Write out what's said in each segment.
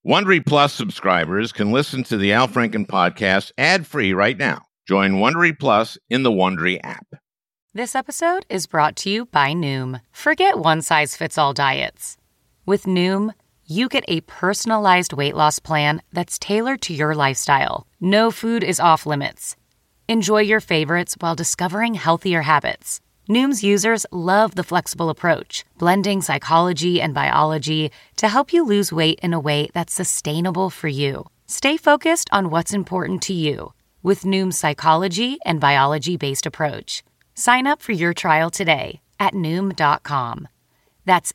Wondery Plus subscribers can listen to the Al Franken podcast ad-free right now. Join Wondery Plus in the Wondery app. This episode is brought to you by Noom. Forget one-size-fits-all diets. With Noom, you get a personalized weight loss plan that's tailored to your lifestyle. No food is off limits. Enjoy your favorites while discovering healthier habits. Noom's users love the flexible approach, blending psychology and biology to help you lose weight in a way that's sustainable for you. Stay focused on what's important to you with Noom's psychology and biology-based approach. Sign up for your trial today at Noom.com. That's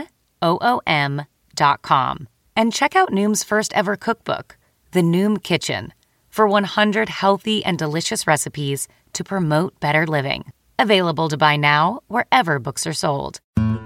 Noom.com. And check out Noom's first ever cookbook, The Noom Kitchen, for 100 healthy and delicious recipes to promote better living. Available to buy now wherever books are sold.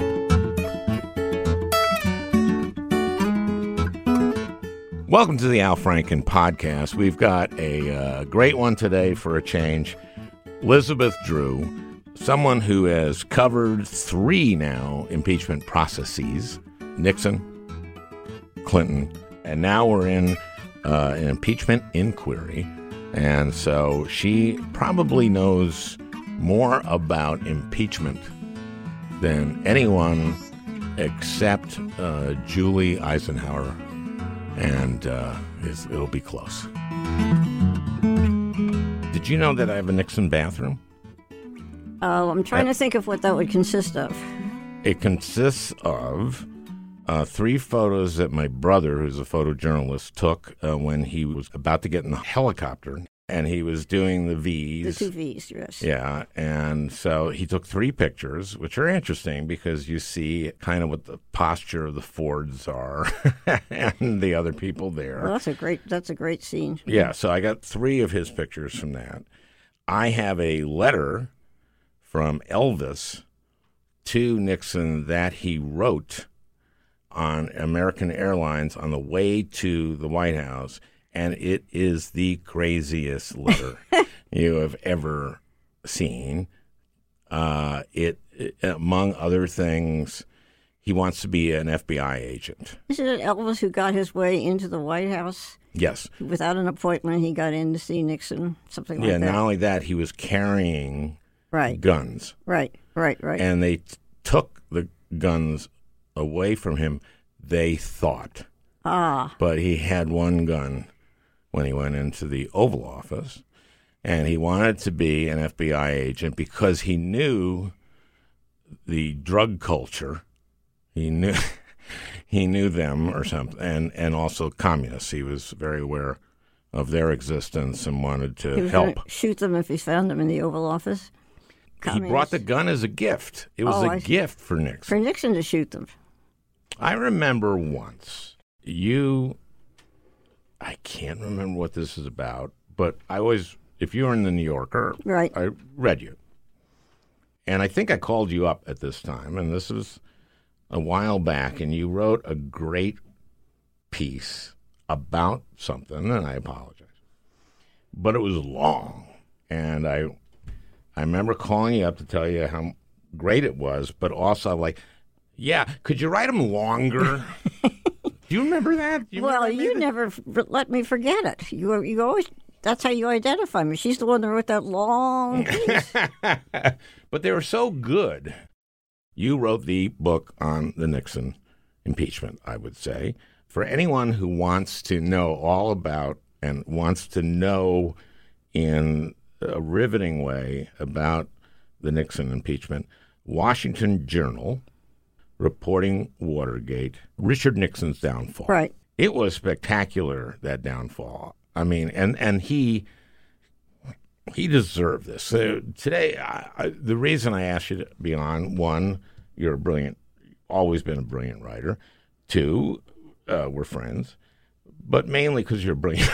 Welcome to the Al Franken podcast. We've got a great one today for a change. Elizabeth Drew, someone who has covered 3 now impeachment processes, Nixon, Clinton, and now we're in an impeachment inquiry. And so she probably knows more about impeachment than anyone except Julie Eisenhower, and it'll be close. Did you know that I have a Nixon bathroom? I'm trying to think of what that would consist of. It consists of 3 photos that my brother, who's a photojournalist, took when he was about to get in the helicopter. And he was doing the V's. The 2 V's, yes. Yeah, and so he took 3 pictures, which are interesting because you see kind of what the posture of the Fords are and the other people there. Well, that's a great scene. Yeah, so I got 3 of his pictures from that. I have a letter from Elvis to Nixon that he wrote on American Airlines on the way to the White House. And it is the craziest letter you have ever seen. It, among other things, he wants to be an FBI agent. Isn't it Elvis who got his way into the White House? Yes. Without an appointment, he got in to see Nixon, something like that. Yeah, not only that, he was carrying guns. Right. And they took the guns away from him, they thought. But he had one gun when he went into the Oval Office, and he wanted to be an FBI agent because he knew the drug culture. He knew them or something, and also communists. He was very aware of their existence and wanted to he was help. Gonna shoot them if he found them in the Oval Office. Communists. He brought the gun as a gift. It was a gift for Nixon. For Nixon to shoot them. I remember once I can't remember what this is about, but if you were in the New Yorker, right. I read you. And I think I called you up at this time, and this was a while back, and you wrote a great piece about something, and I apologize. But it was long, and I remember calling you up to tell you how great it was, but also like, yeah, could you write them longer? Do you remember that? You never let me forget it. You always. That's how you identify me. She's the one that wrote that long piece. But they were so good. You wrote the book on the Nixon impeachment, I would say. For anyone who wants to know all about and wants to know in a riveting way about the Nixon impeachment, Washington Journal, reporting Watergate, Richard Nixon's downfall. Right. It was spectacular, that downfall. I mean, and he deserved this. So today, the reason I asked you to be on, 1, you're always been a brilliant writer. 2, we're friends. But mainly because you're brilliant.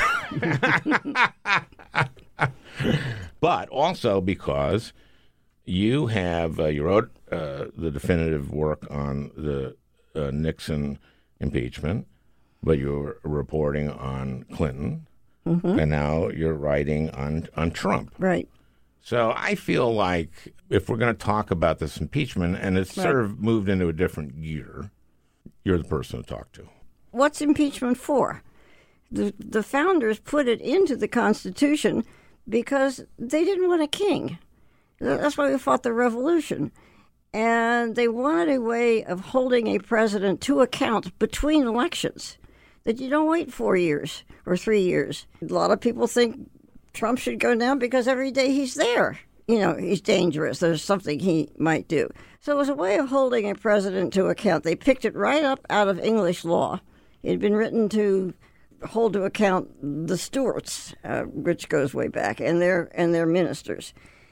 But also because you wrote the definitive work on the Nixon impeachment, but you're reporting on Clinton, and now you're writing on Trump. Right. So I feel like if we're going to talk about this impeachment, and it's sort of moved into a different gear, you're the person to talk to. what's impeachment for? The founders put it into the Constitution because they didn't want a king. That's why we fought the Revolution. And they wanted a way of holding a president to account between elections, that you don't wait 4 years or 3 years. A lot of people think Trump should go down because every day he's there. He's dangerous. There's something he might do. So it was a way of holding a president to account. They picked it right up out of English law. It had been written to hold to account the Stuarts, which goes way back, and their ministers.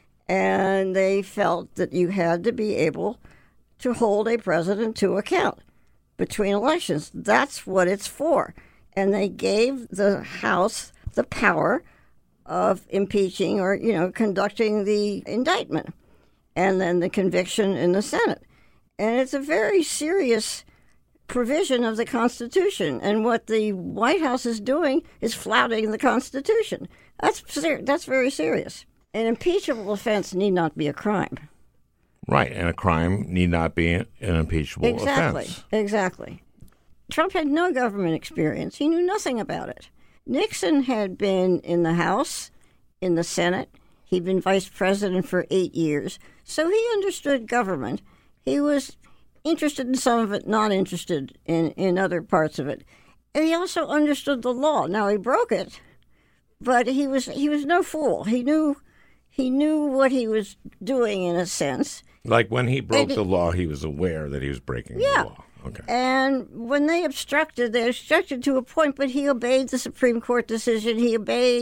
And they felt that you had to be able to hold a president to account between elections. That's what it's for. And they gave the House the power of impeaching or, conducting the indictment and then the conviction in the Senate. And it's a very serious provision of the Constitution. And what the White House is doing is flouting the Constitution. That's very serious. An impeachable offense need not be a crime. Right, and a crime need not be an impeachable offense. Exactly. Trump had no government experience. He knew nothing about it. Nixon had been in the House, in the Senate. He'd been vice president for 8 years. So he understood government. He was interested in some of it, not interested in other parts of it. And he also understood the law. Now, he broke it, but he was no fool. He knew what he was doing in a sense. Like when he broke the law, he was aware that he was breaking the law. Okay. And when they obstructed to a point, but he obeyed the Supreme Court decision. He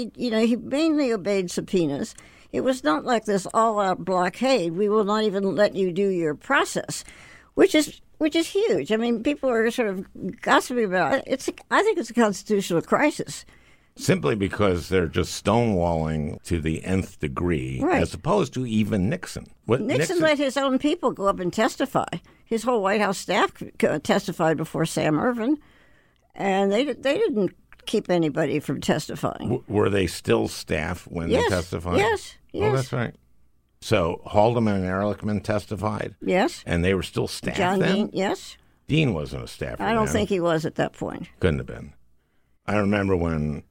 mainly obeyed subpoenas. It was not like this all-out blockade. We will not even let you do your process, which is huge. I mean, people are sort of gossiping about it. I think it's a constitutional crisis. Simply because they're just stonewalling to the nth degree, right, as opposed to even Nixon. Nixon let his own people go up and testify. His whole White House staff testified before Sam Ervin, and they didn't keep anybody from testifying. Were they still staff when they testified? Yes. Oh, that's right. So Haldeman and Ehrlichman testified? Yes. And they were still staff John then? Dean, yes. Dean wasn't a staffer I don't then. think he was at that point. Couldn't have been. I remember when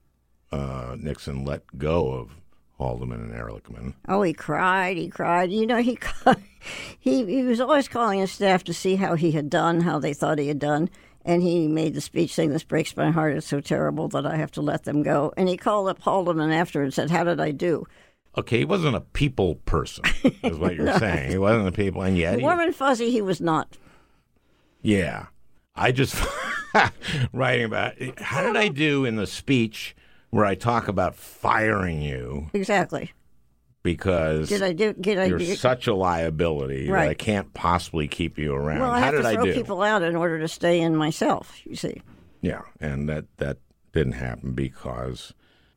Nixon let go of Haldeman and Ehrlichman. Oh, he cried. He was always calling his staff to see how he had done, how they thought he had done. And he made the speech saying, "This breaks my heart. It's so terrible that I have to let them go." And he called up Haldeman after and said, "How did I do?" Okay, he wasn't a people person, is what you're saying. He wasn't a people, and yet warm and fuzzy, he was not. Yeah. I just writing about it. How did I do in the speech where I talk about firing you? Exactly. Because you're such a liability that I can't possibly keep you around. Well, I have to throw people out in order to stay in myself, you see. Yeah, and that didn't happen because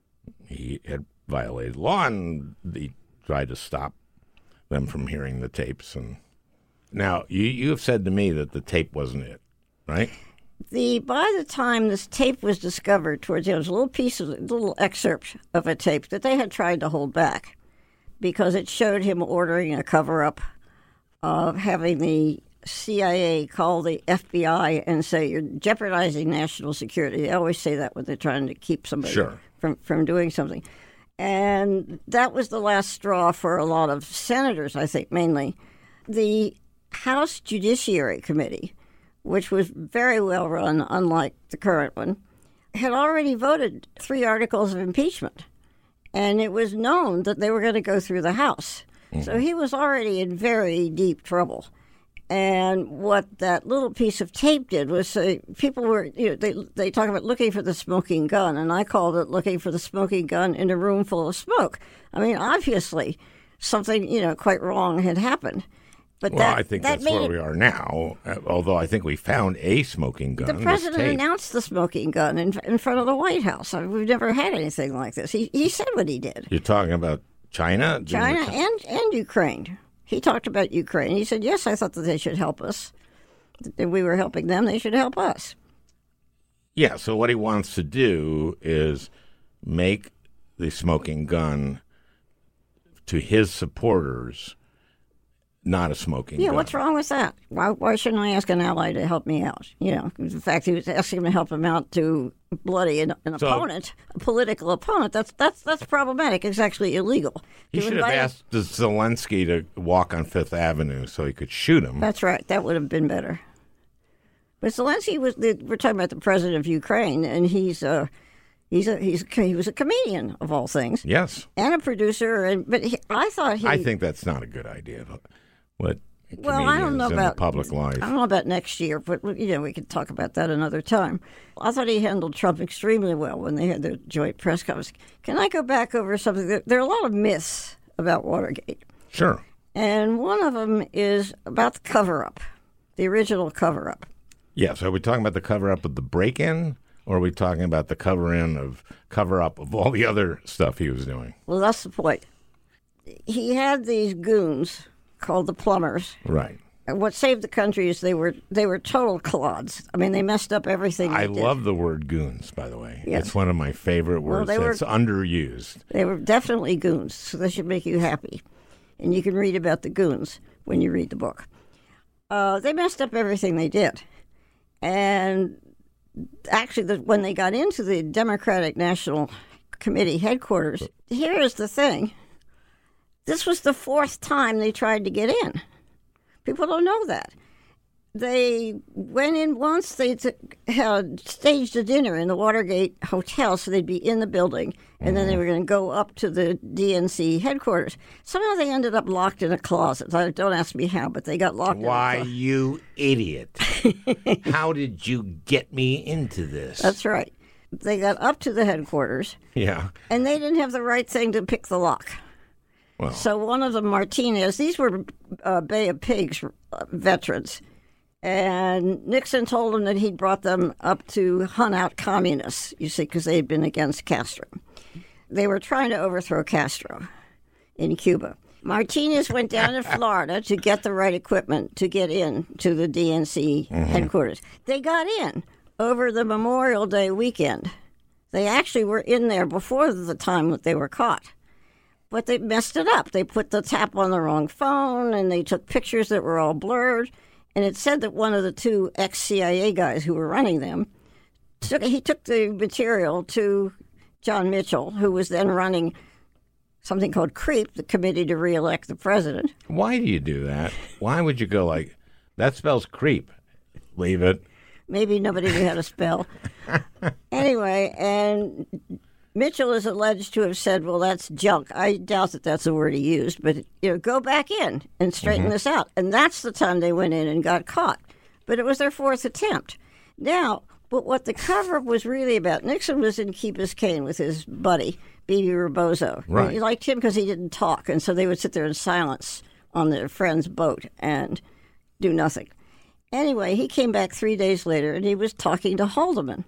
he had violated law, and he tried to stop them from hearing the tapes. And now, you have said to me that the tape wasn't it, right? By the time this tape was discovered, towards there was a little excerpt of a tape that they had tried to hold back because it showed him ordering a cover-up of having the CIA call the FBI and say, "You're jeopardizing national security." They always say that when they're trying to keep somebody from doing something. And that was the last straw for a lot of senators, I think, mainly. The House Judiciary Committee, which was very well run, unlike the current one, had already voted 3 articles of impeachment. And it was known that they were going to go through the House. Mm-hmm. So he was already in very deep trouble. And what that little piece of tape did was people were, they talk about looking for the smoking gun, and I called it looking for the smoking gun in a room full of smoke. I mean, obviously, something, quite wrong had happened. But I think that's where we are now, although I think we found a smoking gun. The president announced the smoking gun in front of the White House. We've never had anything like this. He said what he did. You're talking about China? China and Ukraine. He talked about Ukraine. He said, yes, I thought that they should help us. If we were helping them, they should help us. Yeah, so what he wants to do is make the smoking gun to his supporters not a smoking Yeah, gun. what's wrong with that? Why shouldn't I ask an ally to help me out? In fact, he was asking him to help him out to bloody an opponent, a political opponent. That's problematic. It's actually illegal. He should have asked Zelensky to walk on Fifth Avenue so he could shoot him. That's right. That would have been better. But Zelensky we're talking about the president of Ukraine, and he was a comedian of all things. Yes. And a producer, I think that's not a good idea. What? Well, I don't know about public life. I don't know about next year, but we could talk about that another time. I thought he handled Trump extremely well when they had their joint press conference. Can I go back over something? There are a lot of myths about Watergate. Sure. And one of them is about the cover-up, the original cover-up. Yes. Are we talking about the cover-up of the break-in, or are we talking about the cover-up of all the other stuff he was doing? Well, that's the point. He had these goons called the plumbers. Right. And what saved the country is they were total clods. I mean, they messed up everything. I love the word goons, by the way. Yes. It's one of my favorite words. It's underused. They were definitely goons, so that should make you happy. And you can read about the goons when you read the book. They messed up everything they did. And actually, when they got into the Democratic National Committee headquarters, here is the thing. This was the fourth time they tried to get in. People don't know that. They went in once. They had staged a dinner in the Watergate Hotel, so they'd be in the building, and then they were going to go up to the DNC headquarters. Somehow they ended up locked in a closet. Don't ask me how, but they got locked in a closet. Why, you idiot. How did you get me into this? That's right. They got up to the headquarters. Yeah. And they didn't have the right thing to pick the lock. Well. So one of them, Martinez, these were Bay of Pigs veterans. And Nixon told them that he'd brought them up to hunt out communists, you see, because they had been against Castro. They were trying to overthrow Castro in Cuba. Martinez went down to Florida to get the right equipment to get in to the DNC headquarters. They got in over the Memorial Day weekend. They actually were in there before the time that they were caught. But they messed it up. They put the tap on the wrong phone, and they took pictures that were all blurred. And it said that one of the two ex-CIA guys who were running them, took the material to John Mitchell, who was then running something called CREEP, the Committee to Re-elect the President. Why do you do that? Why would you go like, that spells creep? Leave it. Maybe nobody knew how to spell. Anyway, and Mitchell is alleged to have said, well, that's junk. I doubt that that's the word he used, but go back in and straighten this out. And that's the time they went in and got caught. But it was their fourth attempt. Now, but what the cover-up was really about, Nixon was in Key Biscayne with his buddy, Bebe Rebozo. Right. And he liked him because he didn't talk, and so they would sit there in silence on their friend's boat and do nothing. Anyway, he came back 3 days later, and he was talking to Haldeman.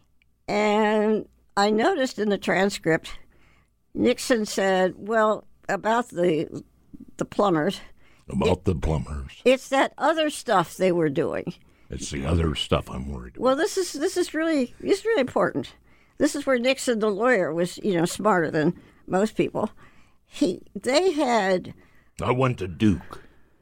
And I noticed in the transcript, Nixon said, well, about the plumbers. About the plumbers. It's that other stuff they were doing. It's the other stuff I'm worried about. Well, this is really important. This is where Nixon, the lawyer, was smarter than most people. I went to Duke.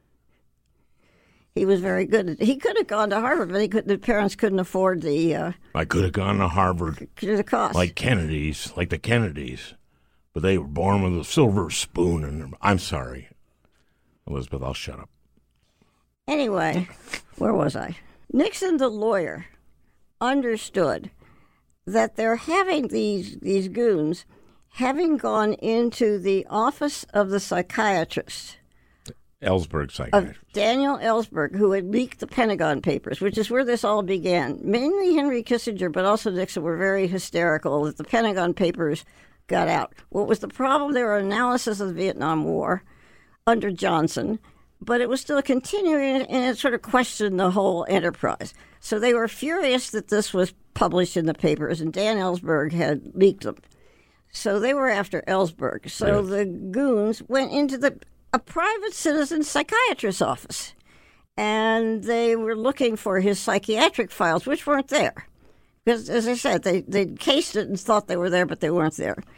He was very good. He could have gone to Harvard, but the parents couldn't afford the. I could have gone to Harvard. The cost. Like the Kennedys, but they were born with a silver spoon in them. I'm sorry, Elizabeth. I'll shut up. Anyway, where was I? Nixon, the lawyer, understood that they're having these goons having gone into the office of the psychiatrist. Ellsberg psychiatrist. Daniel Ellsberg, who had leaked the Pentagon Papers, which is where this all began. Mainly Henry Kissinger, but also Nixon were very hysterical that the Pentagon Papers got out. What was the problem? There were analysis of the Vietnam War under Johnson, but it was still continuing, and it sort of questioned the whole enterprise. So they were furious that this was published in the papers, and Dan Ellsberg had leaked them. So they were after Ellsberg. So the goons went into a private citizen psychiatrist's office, and they were looking for his psychiatric files, which weren't there. Because, as I said, they cased it and thought they were there, but they weren't there.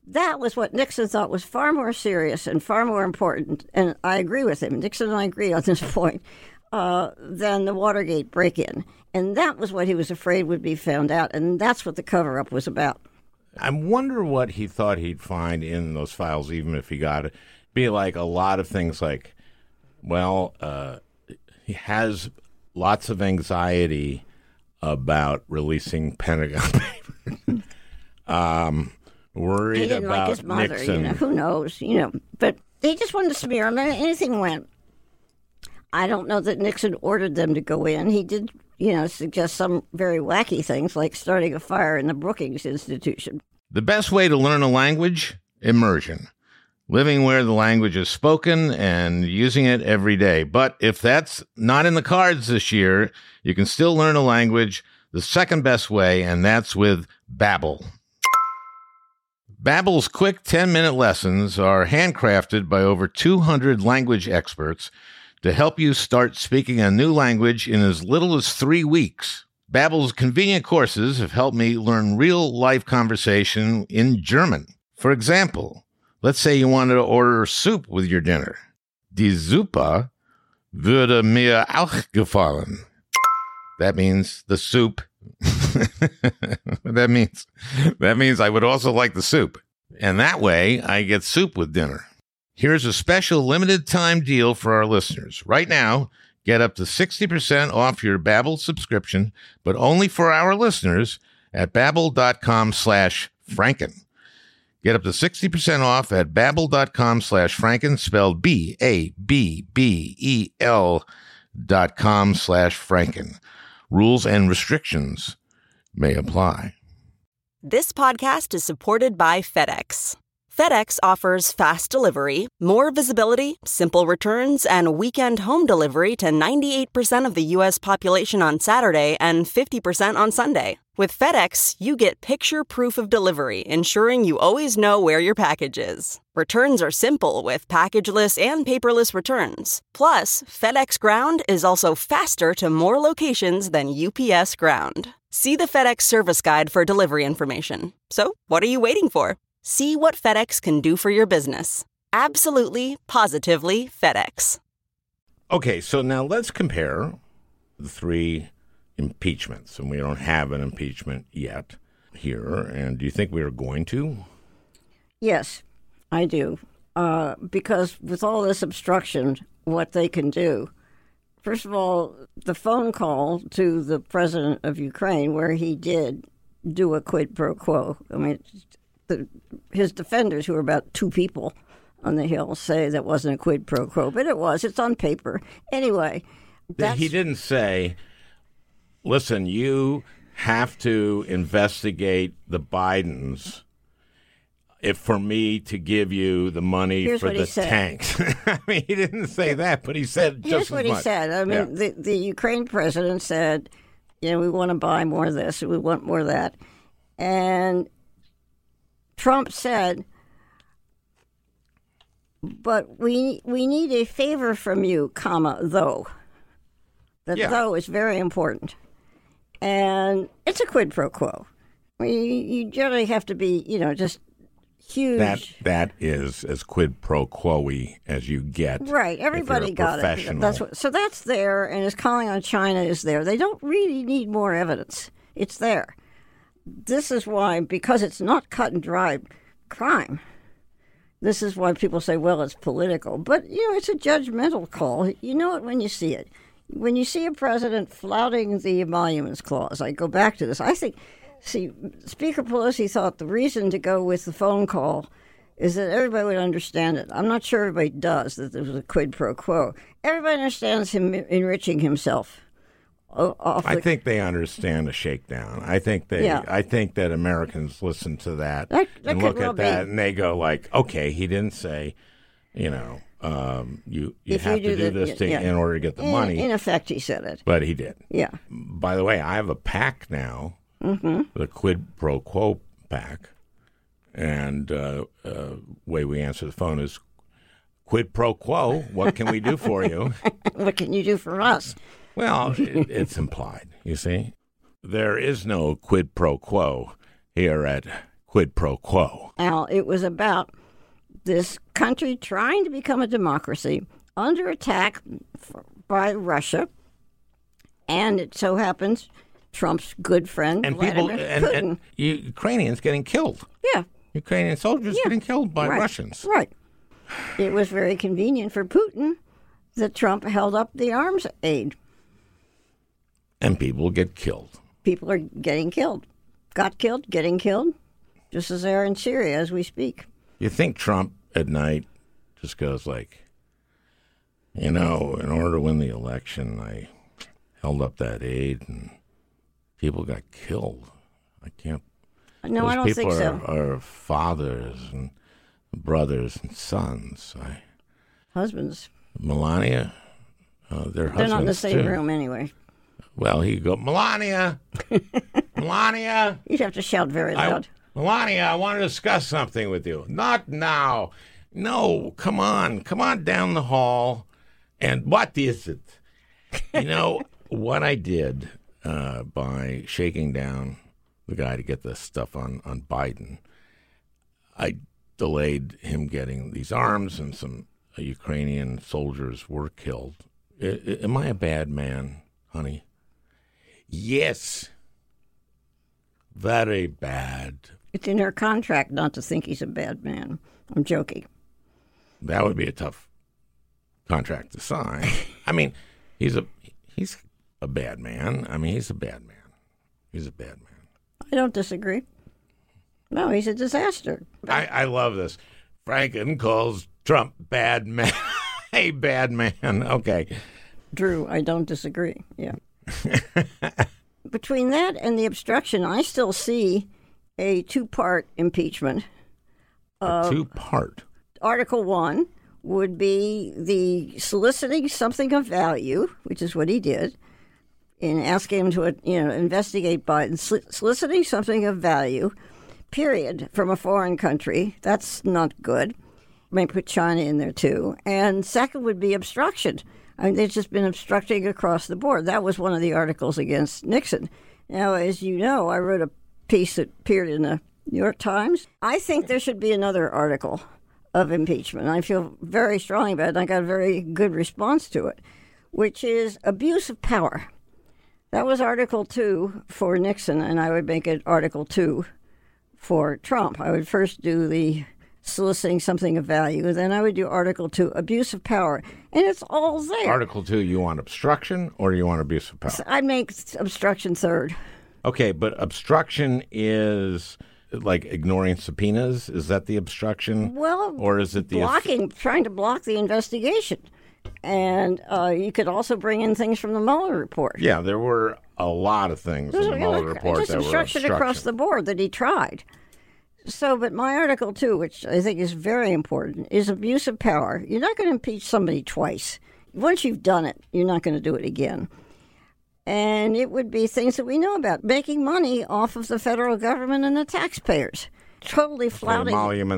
That was what Nixon thought was far more serious and far more important, and I agree with him. Nixon and I agree on this point, than the Watergate break-in. And that was what he was afraid would be found out, and that's what the cover-up was about. I wonder what he thought he'd find in those files, even if he got it. Be like a lot of things like, well, he has lots of anxiety about releasing Pentagon Papers. Worried He didn't about like his mother, Nixon. who knows, But he just wanted to smear him, and anything went. I don't know that Nixon ordered them to go in. He did, suggest some very wacky things, like starting a fire in the Brookings Institution. The best way to learn a language? Immersion. Living where the language is spoken and using it every day. But if that's not in the cards this year, you can still learn a language the second best way, and that's with Babbel. Babbel's quick 10-minute lessons are handcrafted by over 200 language experts to help you start speaking a new language in as little as 3 weeks. Babbel's convenient courses have helped me learn real-life conversation in German. For example, let's say you wanted to order soup with your dinner. Die Suppe würde mir auch gefallen. That means the soup. That means I would also like the soup. And that way, I get soup with dinner. Here's a special limited time deal for our listeners. Right now, get up to 60% off your Babbel subscription, but only for our listeners at Babbel.com/Franken. Get up to 60% off at Babbel.com/Franken, spelled BABBEL.com/Franken. Rules and restrictions may apply. This podcast is supported by FedEx. FedEx offers fast delivery, more visibility, simple returns, and weekend home delivery to 98% of the U.S. population on Saturday and 50% on Sunday. With FedEx, you get picture proof of delivery, ensuring you always know where your package is. Returns are simple with packageless and paperless returns. Plus, FedEx Ground is also faster to more locations than UPS Ground. See the FedEx service guide for delivery information. So, what are you waiting for? See what FedEx can do for your business. Absolutely, positively FedEx. Okay, so now let's compare the three impeachments. And we don't have an impeachment yet here. And do you think we are going to? Yes, I do. Because with all this obstruction, what they can do. First of all, the phone call to the president of Ukraine, where he did do a quid pro quo. I mean, his defenders, who are about 2 people on the Hill, say that wasn't a quid pro quo, but it was. It's on paper. Anyway. He didn't say, listen, you have to investigate the Bidens for me to give you the money for the tanks. I mean, he didn't say that, but he said just Here's what he said. I mean, the Ukraine president said, we want to buy more of this, we want more of that. And Trump said, but we need a favor from you, though. Though is very important. And it's a quid pro quo. You generally have to be, just huge. That is as quid pro quo-y as you get. Right. Everybody got it. So that's there, and his calling on China is there. They don't really need more evidence. It's there. This is why, because it's not cut and dry crime, this is why people say, well, it's political. But, it's a judgmental call. You know it when you see it. When you see a president flouting the emoluments clause, I go back to this. Speaker Pelosi thought the reason to go with the phone call is that everybody would understand it. I'm not sure everybody does, that there was a quid pro quo. Everybody understands him enriching himself. I think they understand a shakedown. I think that Americans listen to that and look at that and they go like, okay, he didn't say, you have to do this in order to get the money. In effect, he said it. But he did. Yeah. By the way, I have a PAC now, the quid pro quo PAC, and way we answer the phone is, quid pro quo, what can we do for you? What can you do for us? Well, it's implied, you see. There is no quid pro quo here at quid pro quo. Now, it was about this country trying to become a democracy under attack by Russia, and it so happens Trump's good friend, And Vladimir people, Putin. and Ukrainians getting killed. Yeah. Ukrainian soldiers getting killed by Right. Russians. Right. It was very convenient for Putin that Trump held up the arms aid. And people get killed. People are getting killed. Got killed, getting killed, just as they are in Syria as we speak. You think Trump at night just goes like, in order to win the election, I held up that aid and people got killed. I can't. No, Those I don't think people so. are fathers and brothers and sons. Husbands. Melania, their husbands They're not in the same too. room anyway. Well, he'd go, Melania, Melania, You'd have to shout very loud. Melania, I want to discuss something with you. Not now. No, come on down the hall. And what is it? What I did by shaking down the guy to get the stuff on Biden, I delayed him getting these arms, and some Ukrainian soldiers were killed. Am I a bad man, honey? Yes. Very bad. It's in her contract not to think he's a bad man. I'm joking. That would be a tough contract to sign. I mean, he's a bad man. I mean, he's a bad man. He's a bad man. I don't disagree. No, he's a disaster. I love this. Franken calls Trump bad man. A bad man. Okay. Drew, I don't disagree. Yeah. Between that and the obstruction, I still see a two-part impeachment. A two-part. Article 1 would be the soliciting something of value, which is what he did, in asking him to investigate Biden, soliciting something of value, period, from a foreign country. That's not good. May put China in there too. And second would be obstruction. I mean, they've just been obstructing across the board. That was one of the articles against Nixon. Now, as you know, I wrote a piece that appeared in the New York Times. I think there should be another article of impeachment. I feel very strongly about it, and I got a very good response to it, which is abuse of power. That was Article 2 for Nixon, and I would make it Article 2 for Trump. I would first do the soliciting something of value, then I would do Article 2, abuse of power, and it's all there. Article 2, you want obstruction or you want abuse of power? I'd make obstruction third. Okay, but obstruction is like ignoring subpoenas? Is that the obstruction? Well, or is it the trying to block the investigation. And you could also bring in things from the Mueller report. Yeah, there were a lot of things in the Mueller report just that were obstruction across the board that he tried. So, but my Article 2, which I think is very important, is abuse of power. You're not going to impeach somebody twice. Once you've done it, you're not going to do it again. And it would be things that we know about, making money off of the federal government and the taxpayers. Totally flouting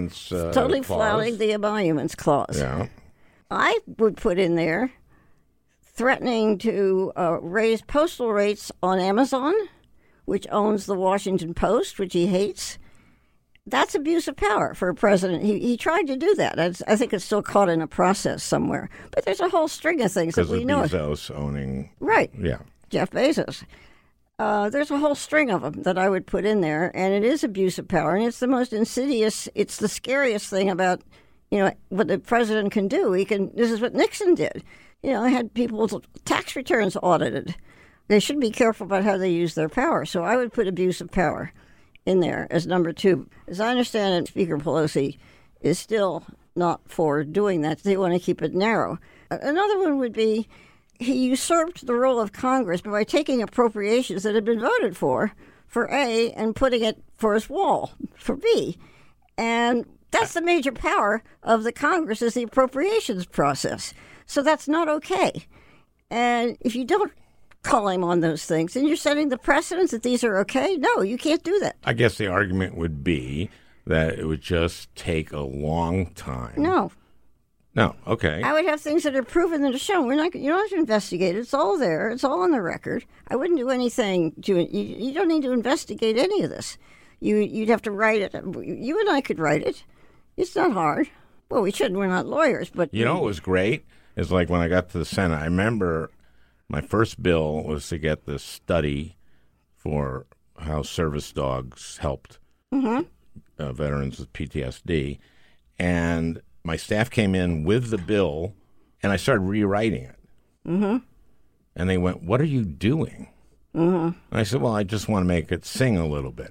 the emoluments clause. Yeah. I would put in there threatening to raise postal rates on Amazon, which owns the Washington Post, which he hates. That's abuse of power for a president. He tried to do that. I think it's still caught in a process somewhere. But there's a whole string of things that we know. Bezos owning. Right. Yeah. Jeff Bezos. There's a whole string of them that I would put in there, and it is abuse of power, and it's the most insidious. It's the scariest thing about, what the president can do. This is what Nixon did. I had people's tax returns audited. They should be careful about how they use their power. So I would put abuse of power in there as number 2. As I understand it, Speaker Pelosi is still not for doing that. They want to keep it narrow. Another one would be he usurped the role of Congress by taking appropriations that had been voted for A, and putting it for his wall, for B. And that's the major power of the Congress, is the appropriations process. So that's not okay. And if you don't call him on those things, and you're setting the precedence that these are okay, no, you can't do that. I guess the argument would be that it would just take a long time. No, okay. I would have things that are proven that are shown. You don't have to investigate it. It's all there. It's all on the record. I wouldn't do anything to it. You don't need to investigate any of this. You'd have to write it. You and I could write it. It's not hard. Well, we shouldn't. We're not lawyers, but You know what was great? Is like when I got to the Senate, I remember my first bill was to get this study for how service dogs helped veterans with PTSD. And my staff came in with the bill, and I started rewriting it. Mm-hmm. And they went, "What are you doing?" Mm-hmm. I said, "Well, I just want to make it sing a little bit."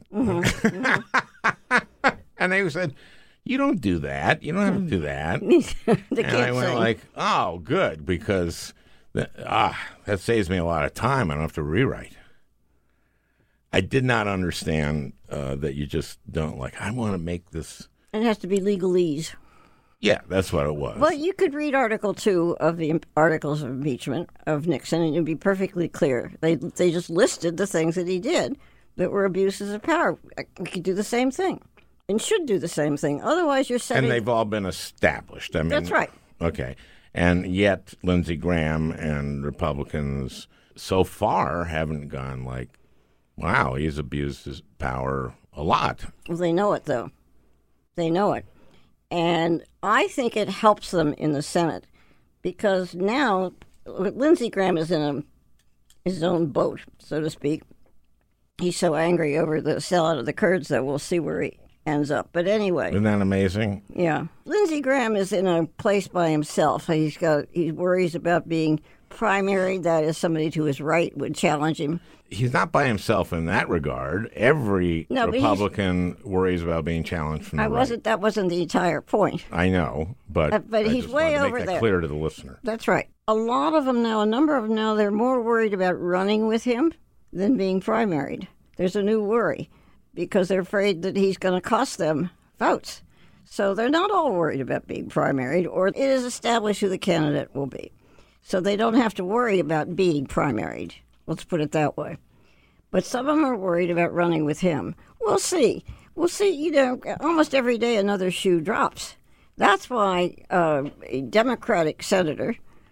Mm-hmm. And they said, "You don't do that. You don't have to do that." They and I went sing. like, "Oh, good, because that saves me a lot of time. I don't have to rewrite." I did not understand that you just don't I want to make this. It has to be legalese. Yeah, that's what it was. Well, you could read Article 2 of the articles of impeachment of Nixon, and it'd be perfectly clear. They just listed the things that he did that were abuses of power. We could do the same thing and should do the same thing. Otherwise, you're setting... And they've all been established. I mean, That's right. Okay. And yet Lindsey Graham and Republicans so far haven't gone wow, he's abused his power a lot. Well, they know it, though. They know it. And I think it helps them in the Senate because now Lindsey Graham is in his own boat, so to speak. He's so angry over the sellout of the Kurds that we'll see where he ends up. But anyway. Isn't that amazing? Yeah. Lindsey Graham is in a place by himself. He worries about being primary. That is, somebody to his right would challenge him. He's not by himself in that regard. Every Republican worries about being challenged from the right. That wasn't the entire point. I know, but he's just way wanted to over make that there. clear to the listener. That's right. A number of them now, they're more worried about running with him than being primaried. There's a new worry because they're afraid that he's going to cost them votes. So they're not all worried about being primaried, or it is established who the candidate will be. So they don't have to worry about being primaried. Let's put it that way. But some of them are worried about running with him. We'll see. Almost every day another shoe drops. That's why a Democratic senator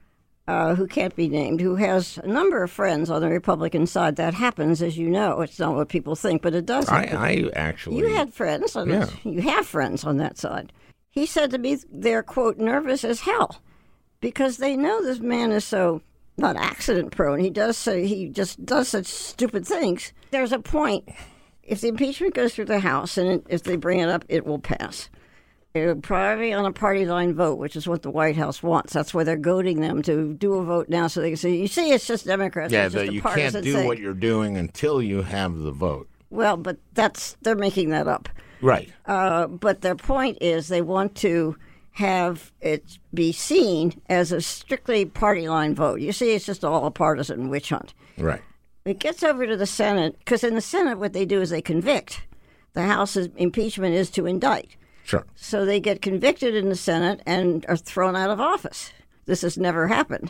who can't be named, who has a number of friends on the Republican side, that happens, as you know. It's not what people think, but it does happen. I actually... You had friends on You have friends on that side. He said to me they're, quote, nervous as hell because they know this man is so... not accident prone. He just does such stupid things. There's a point. If the impeachment goes through the House and if they bring it up, it will pass. It will probably on a party line vote, which is what the White House wants. That's why they're goading them to do a vote now so they can say, you see, it's just Democrats. Yeah, it's just you a partisan can't do thing. what you're doing until you have the vote. Well, but they're making that up. Right. But their point is they want to have it be seen as a strictly party line vote. You see, it's just all a partisan witch hunt. Right. It gets over to the Senate, because in the Senate what they do is they convict. The House's impeachment is to indict. Sure. So they get convicted in the Senate and are thrown out of office. This has never happened.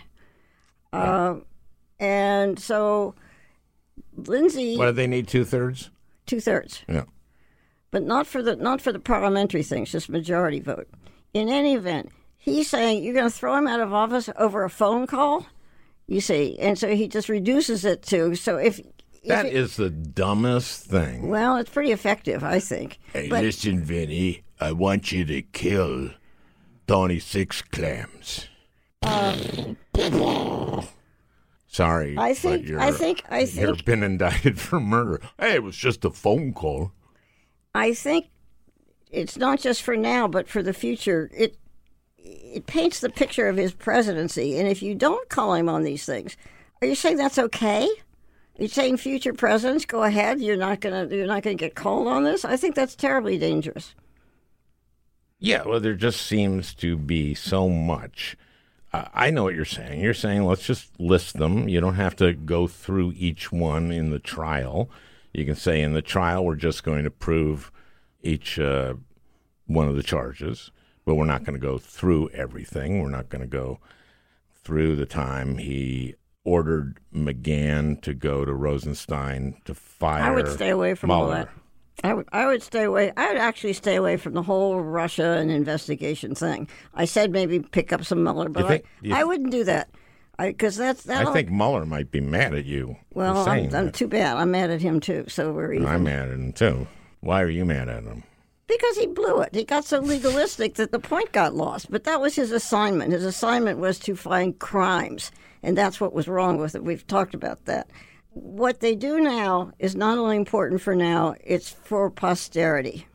Yeah. And so Lindsey... What do they need, 2/3? 2/3. Yeah. But not for the parliamentary things, just majority vote. In any event, he's saying you're going to throw him out of office over a phone call, you see. And so he just reduces it to, so if that is the dumbest thing. Well, it's pretty effective, I think. Hey, listen, Vinny, I want you to kill 26 clams. Sorry, I think you've been indicted for murder. Hey, it was just a phone call. I think it's not just for now, but for the future. It paints the picture of his presidency. And if you don't call him on these things, are you saying that's okay? Are you saying future presidents go ahead? You're not gonna get called on this? I think that's terribly dangerous. Yeah, well, there just seems to be so much. I know what you're saying. You're saying let's just list them. You don't have to go through each one in the trial. You can say in the trial we're just going to prove each one of the charges, but we're not going to go through everything. We're not going to go through the time he ordered McGahn to go to Rosenstein to fire I would stay away from all that. I would stay away. I would actually stay away from the whole Russia and investigation thing. I said maybe pick up some Mueller, but I wouldn't do that. Because I think Mueller might be mad at you. Well, I'm too bad. I'm mad at him too. So we're even. I'm mad at him too. Why are you mad at him? Because he blew it. He got so legalistic that the point got lost. But that was his assignment. His assignment was to find crimes, and that's what was wrong with it. We've talked about that. What they do now is not only important for now, it's for posterity.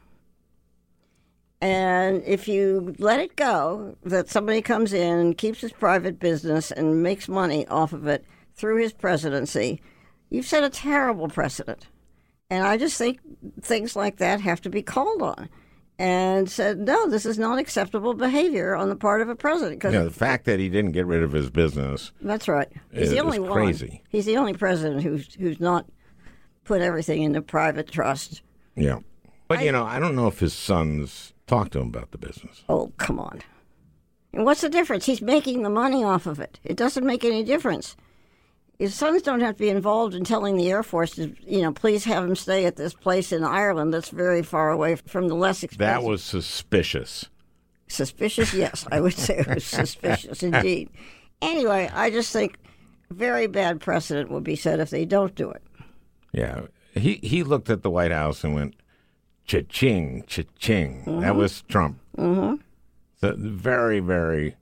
And if you let it go, that somebody comes in, keeps his private business, and makes money off of it through his presidency, you've set a terrible precedent. And I just think things like that have to be called on and said, no, this is not acceptable behavior on the part of a president. The fact that he didn't get rid of his business. That's right. He's the only one. Crazy. He's the only president who's not put everything into private trust. Yeah. But, I don't know if his sons talked to him about the business. Oh, come on. And what's the difference? He's making the money off of it. It doesn't make any difference. His sons don't have to be involved in telling the Air Force to, please have him stay at this place in Ireland that's very far away from the less expensive. That was suspicious. Suspicious? Yes, I would say it was suspicious indeed. Anyway, I just think very bad precedent will be set if they don't do it. Yeah. He looked at the White House and went, cha-ching, cha-ching. Mm-hmm. That was Trump. Mm-hmm. So very, very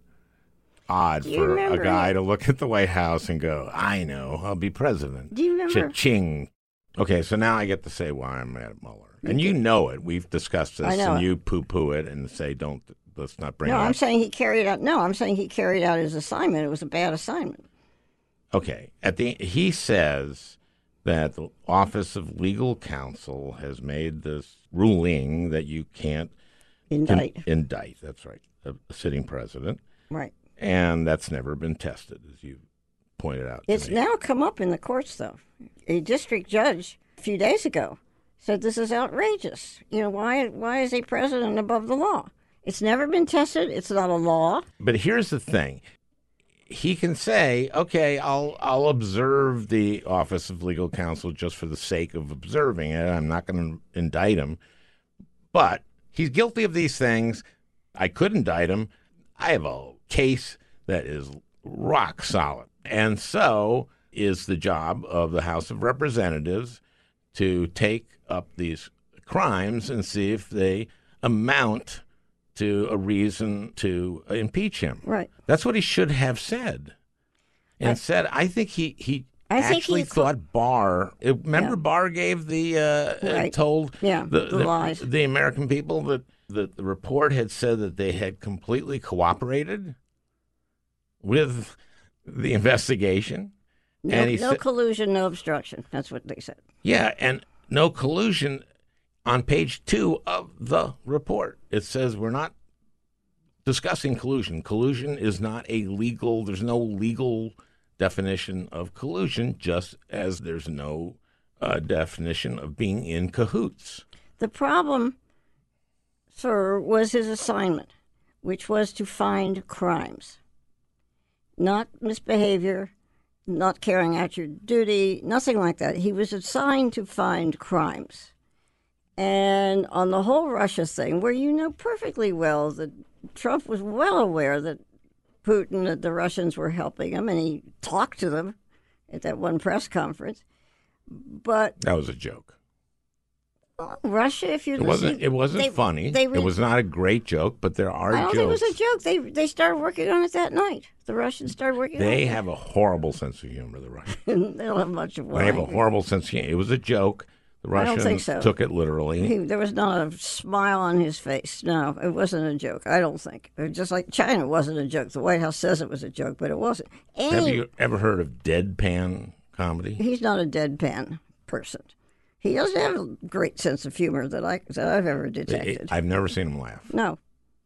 odd for a guy to look at the White House and go, I know, I'll be president. Do you remember? Cha-ching. Okay, so now I get to say why I'm mad at Mueller. And you know it. We've discussed this, and you poo-poo it and say, let's not bring it up. I'm saying he carried out his assignment. It was a bad assignment. Okay. He says that the Office of Legal Counsel has made this ruling that you can't indict. That's right. A sitting president. Right. And that's never been tested, as you pointed out. It's now come up in the courts, though. A district judge a few days ago said this is outrageous. Why is a president above the law? It's never been tested. It's not a law. But here's the thing. He can say, okay, I'll observe the Office of Legal Counsel just for the sake of observing it. I'm not going to indict him. But he's guilty of these things. I could indict him. I have a case that is rock solid. And so is the job of the House of Representatives to take up these crimes and see if they amount to a reason to impeach him. Right. That's what he should have said. And I think he actually thought Barr. Remember, Barr gave told the lies. The American people that the report had said that they had completely cooperated with the investigation. No collusion, no obstruction. That's what they said. Yeah, and no collusion. On page 2 of the report, it says we're not discussing collusion. Collusion is not there's no legal definition of collusion, just as there's no definition of being in cahoots. The problem, sir, was his assignment, which was to find crimes. Not misbehavior, not carrying out your duty, nothing like that. He was assigned to find crimes. And on the whole Russia thing, where you know perfectly well that Trump was well aware that that the Russians were helping him, and he talked to them at that one press conference. But that was a joke. Russia, if you listen, it wasn't funny. It was not a great joke, but there are jokes. I don't think it was a joke. They started working on it that night. The Russians started working on it. They have a horrible sense of humor, the Russians. They don't have much of one. They have a horrible sense of humor. It was a joke. The Russians took it literally. There was not a smile on his face. No, it wasn't a joke, I don't think. Just like China wasn't a joke. The White House says it was a joke, but it wasn't. Have you ever heard of deadpan comedy? He's not a deadpan person. He doesn't have a great sense of humor that I've ever detected. I've never seen him laugh. No.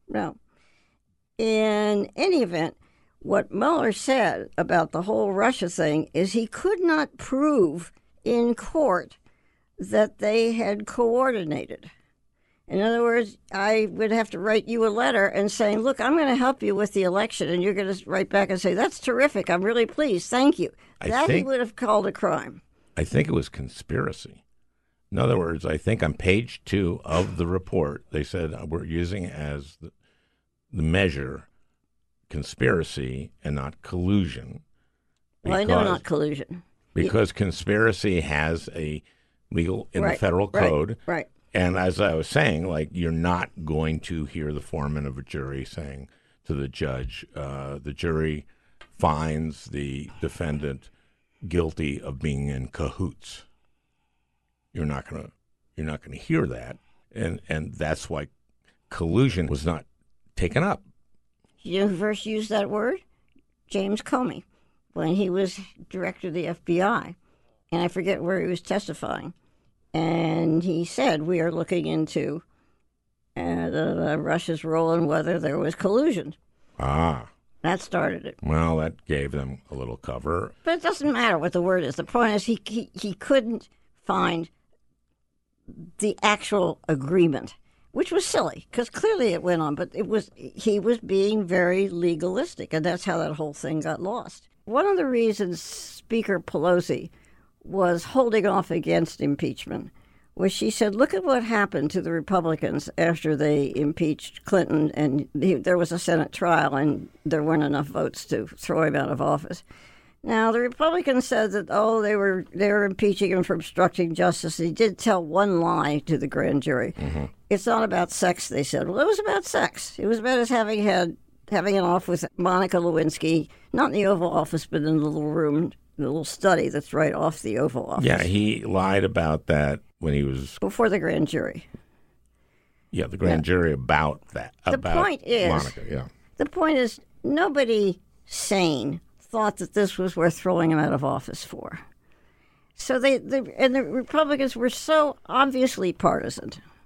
In any event, what Mueller said about the whole Russia thing is he could not prove in court that they had coordinated. In other words, I would have to write you a letter and saying, look, I'm going to help you with the election, and you're going to write back and say, that's terrific, I'm really pleased, thank you. He would have called a crime. I think it was conspiracy. In other words, I think on page 2 of the report, they said we're using as the measure conspiracy and not collusion. Well, I know not collusion. Because conspiracy has a legal in the federal code. Right. And as I was saying, like, you're not going to hear the foreman of a jury saying to the judge, the jury finds the defendant guilty of being in cahoots. You're not going to hear that, and that's why collusion was not taken up. You know who first used that word? James Comey, when he was director of the FBI, and I forget where he was testifying. And he said, we are looking into Russia's role and whether there was collusion. Ah. That started it. Well, that gave them a little cover. But it doesn't matter what the word is. The point is he couldn't find the actual agreement, which was silly, because clearly it went on. But he was being very legalistic, and that's how that whole thing got lost. One of the reasons Speaker Pelosi was holding off against impeachment was she said, look at what happened to the Republicans after they impeached Clinton, and there was a Senate trial, and there weren't enough votes to throw him out of office. Now, the Republicans said that, they were impeaching him for obstructing justice. He did tell one lie to the grand jury. Mm-hmm. It's not about sex, they said. Well, it was about sex. It was about his having an off with Monica Lewinsky, not in the Oval Office, but in the little room, the little study that's right off the Oval Office. Yeah, he lied about that when he was... before the grand jury. Yeah, the grand jury about that. The point is, Monica, yeah. The point is, nobody sane thought that this was worth throwing him out of office for. So the Republicans were so obviously partisan.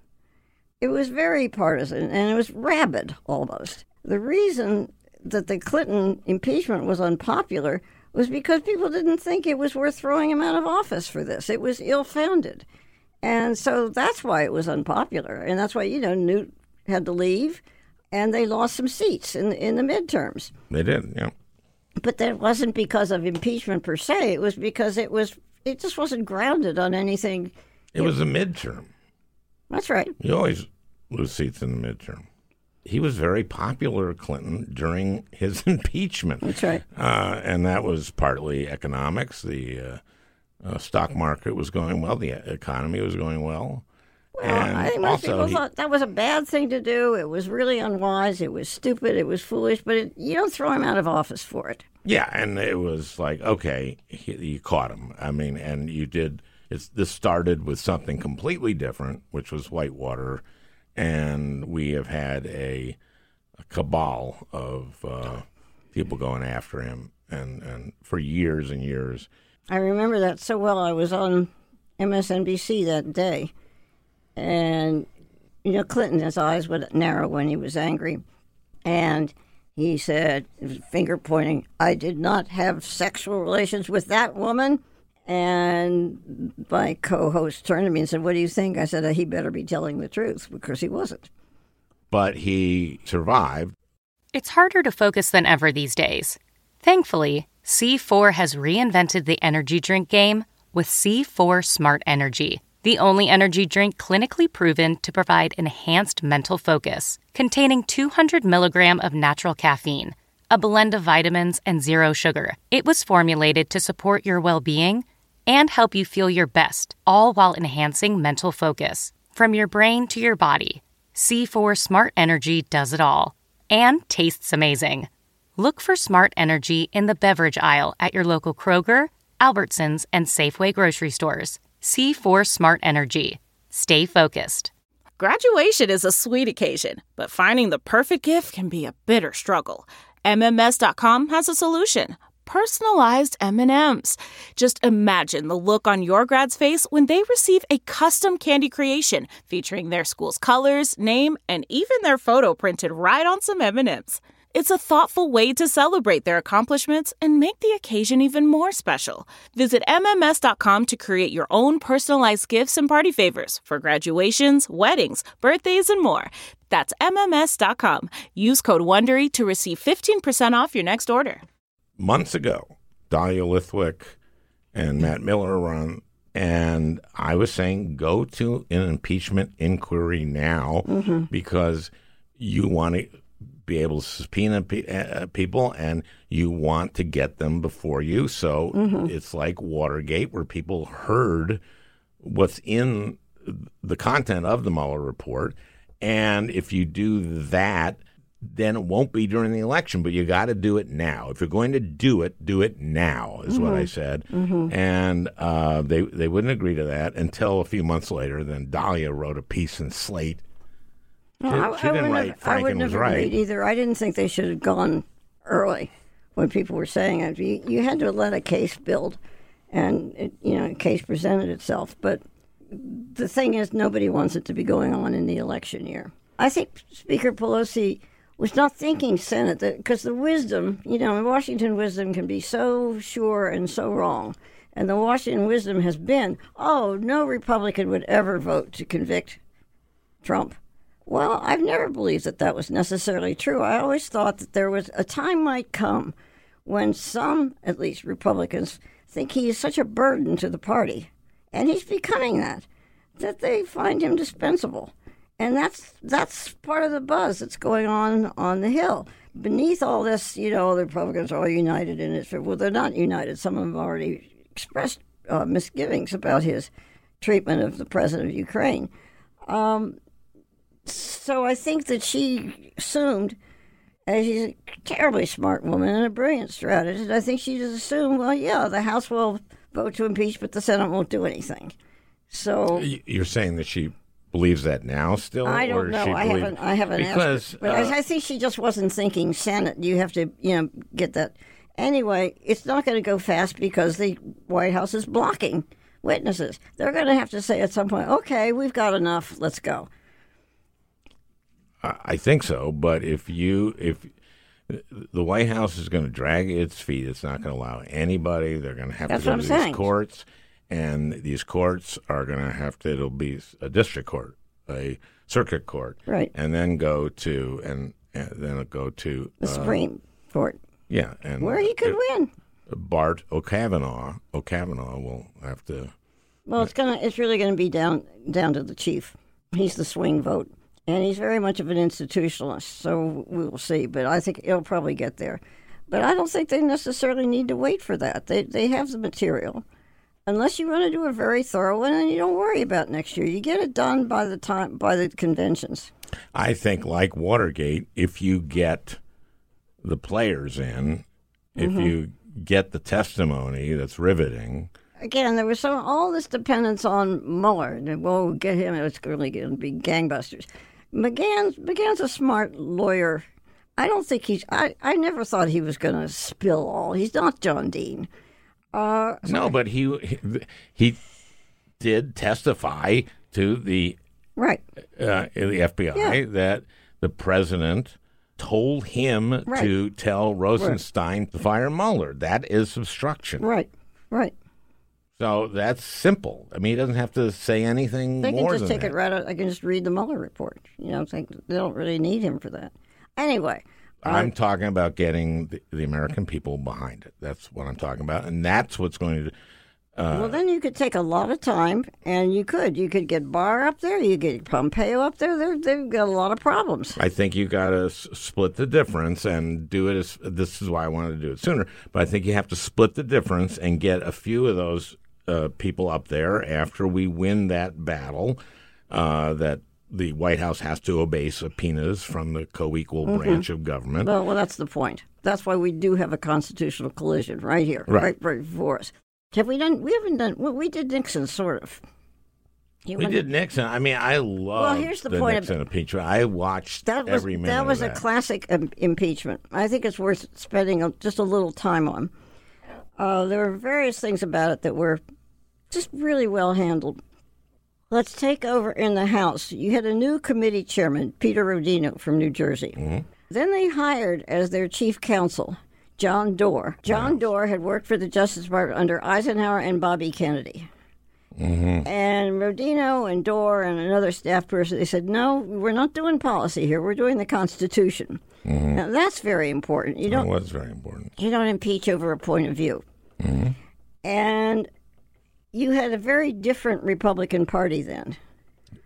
It was very partisan, and it was rabid almost. The reason that the Clinton impeachment was unpopular was because people didn't think it was worth throwing him out of office for this. It was ill-founded. And so that's why it was unpopular. And that's why, Newt had to leave, and they lost some seats in the midterms. They did, yeah. But that wasn't because of impeachment per se. It was because it just wasn't grounded on anything. It was a midterm. That's right. You always lose seats in the midterm. He was very popular, Clinton, during his impeachment. That's right. And that was partly economics. The stock market was going well. The economy was going well. Well, I think most people thought that was a bad thing to do. It was really unwise. It was stupid. It was foolish. But you don't throw him out of office for it. Yeah, and it was like, okay, you caught him. I mean, and you did. This started with something completely different, which was Whitewater. And we have had a cabal of people going after him, and for years and years. I remember that so well. I was on MSNBC that day, and Clinton, his eyes would narrow when he was angry, and he said, finger pointing, "I did not have sexual relations with that woman." And my co-host turned to me and said, "What do you think?" I said, "He better be telling the truth," because he wasn't. But he survived. It's harder to focus than ever these days. Thankfully, C4 has reinvented the energy drink game with C4 Smart Energy, the only energy drink clinically proven to provide enhanced mental focus, containing 200 milligrams of natural caffeine, a blend of vitamins, and zero sugar. It was formulated to support your well-being and help you feel your best, all while enhancing mental focus. From your brain to your body, C4 Smart Energy does it all. And tastes amazing. Look for Smart Energy in the beverage aisle at your local Kroger, Albertsons, and Safeway grocery stores. C4 Smart Energy. Stay focused. Graduation is a sweet occasion, but finding the perfect gift can be a bitter struggle. MMS.com has a solution. Personalized M&Ms. Just imagine the look on your grad's face when they receive a custom candy creation featuring their school's colors, name, and even their photo printed right on some M&Ms. It's a thoughtful way to celebrate their accomplishments and make the occasion even more special. Visit MMS.com to create your own personalized gifts and party favors for graduations, weddings, birthdays, and more. That's MMS.com. Use code WONDERY to receive 15% off your next order. Months ago, Dahlia Lithwick and Matt Miller were on, and I was saying go to an impeachment inquiry now because you want to be able to subpoena people and you want to get them before you. So it's like Watergate, where people heard what's in the content of the Mueller report. And if you do that, then it won't be during the election. But you got to do it now. If you're going to do it now, is what I said. And they wouldn't agree to that until a few months later. Then Dahlia wrote a piece in Slate. She didn't write Franken was right either. I didn't think they should have gone early when people were saying it. You had to let a case build, and a case presented itself. But the thing is, nobody wants it to be going on in the election year. I think Speaker Pelosi was not thinking Senate, because the wisdom, Washington wisdom can be so sure and so wrong. And the Washington wisdom has been, no Republican would ever vote to convict Trump. Well, I've never believed that was necessarily true. I always thought that there was a time might come when some, at least Republicans, think he is such a burden to the party, and he's becoming that they find him dispensable. And that's part of the buzz that's going on the Hill. Beneath all this, the Republicans are all united in it. Well, they're not united. Some of them have already expressed misgivings about his treatment of the president of Ukraine. So I think that she assumed, and she's a terribly smart woman and a brilliant strategist, I think she just assumed, the House will vote to impeach, but the Senate won't do anything. So you're saying that she believes that now still? I don't know. I haven't asked her. But I think she just wasn't thinking Senate. You have to, get that. Anyway, it's not going to go fast because the White House is blocking witnesses. They're going to have to say at some point, okay, we've got enough, let's go. I think so, but if the White House is going to drag its feet, it's not going to allow anybody. They're going to have to go to these courts, and these courts are going to have to. It'll be a district court, a circuit court, right, and then go to and then it'll go to the Supreme Court. Yeah, and where he could win. Bart O'Kavanaugh will have to. Well, it's really going to be down to the chief. He's the swing vote. And he's very much of an institutionalist, so we will see. But I think it'll probably get there. But I don't think they necessarily need to wait for that. They have the material. Unless you want to do a very thorough one, and you don't worry about next year. You get it done by the conventions. I think, like Watergate, if you get the players in, if you get the testimony that's riveting. Again, there was all this dependence on Mueller. And we'll get him. It's really going to be gangbusters. McGahn's a smart lawyer. I don't think I never thought he was going to spill all. He's not John Dean. No, but he did testify to the FBI that the president told him to tell Rosenstein to fire Mueller. That is obstruction. Right. So that's simple. I mean, he doesn't have to say anything more than that. They can just take it right out. I can just read the Mueller report. They don't really need him for that. Anyway. I'm talking about getting the American people behind it. That's what I'm talking about. And that's what's going to well, then you could take a lot of time, and you could get Barr up there, you get Pompeo up there. They've got a lot of problems. I think you got to split the difference and do it. This is why I wanted to do it sooner. But I think you have to split the difference and get a few of those people up there after we win that battle. That the White House has to obey subpoenas from the co-equal branch of government. Well, that's the point. That's why we do have a constitutional collision right here, right before us. Have we done? We haven't done. Well, we did Nixon, sort of. We did Nixon. I mean, I love the Nixon impeachment. I watched every minute that was of that. A classic impeachment. I think it's worth spending just a little time on. There were various things about it that were just really well handled. Let's take over in the House. You had a new committee chairman, Peter Rodino from New Jersey. Mm-hmm. Then they hired as their chief counsel John Doerr. John Doerr had worked for the Justice Department under Eisenhower and Bobby Kennedy. Mm-hmm. And Rodino and Doerr and another staff person, they said, no, we're not doing policy here. We're doing the Constitution. Mm-hmm. Now, that's very important. That was very important. You don't impeach over a point of view. Mm-hmm. And you had a very different Republican Party then.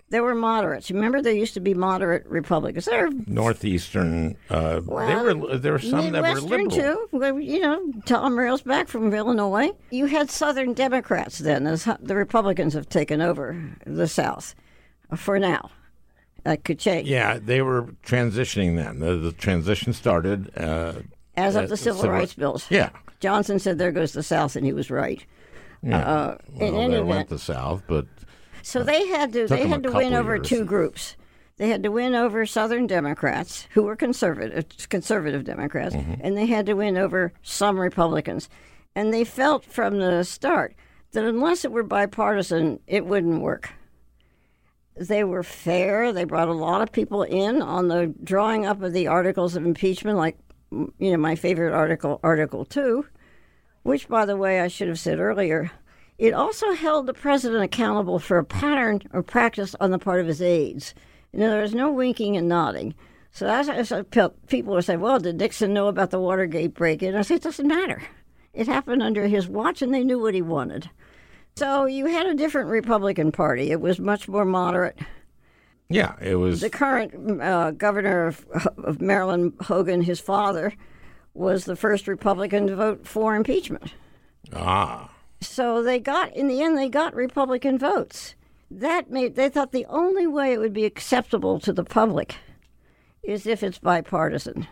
They were moderates. Remember, there used to be moderate Republicans. They're Northeastern. There were some that were Midwestern liberal. too. Tom Railsback from Illinois. You had Southern Democrats then, as the Republicans have taken over the South for now. That could change. Yeah, they were transitioning then. The transition started As of the Civil Rights Bills. Yeah. Johnson said, "There goes the South," and he was right. Yeah. In Well, any they went event, the South, but so they had to them a win couple over years. two groups. They had to win over Southern Democrats, who were conservative Democrats, and they had to win over some Republicans. And they felt from the start that unless it were bipartisan, it wouldn't work. They were fair. They brought a lot of people in on the drawing up of the articles of impeachment, like, my favorite article, Article 2, which, by the way, I should have said earlier, it also held the president accountable for a pattern or practice on the part of his aides. There was no winking and nodding. So as people would say, well, did Nixon know about the Watergate break-in? I say, it doesn't matter. It happened under his watch, and they knew what he wanted. So you had a different Republican Party. It was much more moderate. yeah, it was. The current governor of Maryland, Hogan, his father, was the first Republican to vote for impeachment. So in the end, they got Republican votes. They thought the only way it would be acceptable to the public is if it's bipartisan.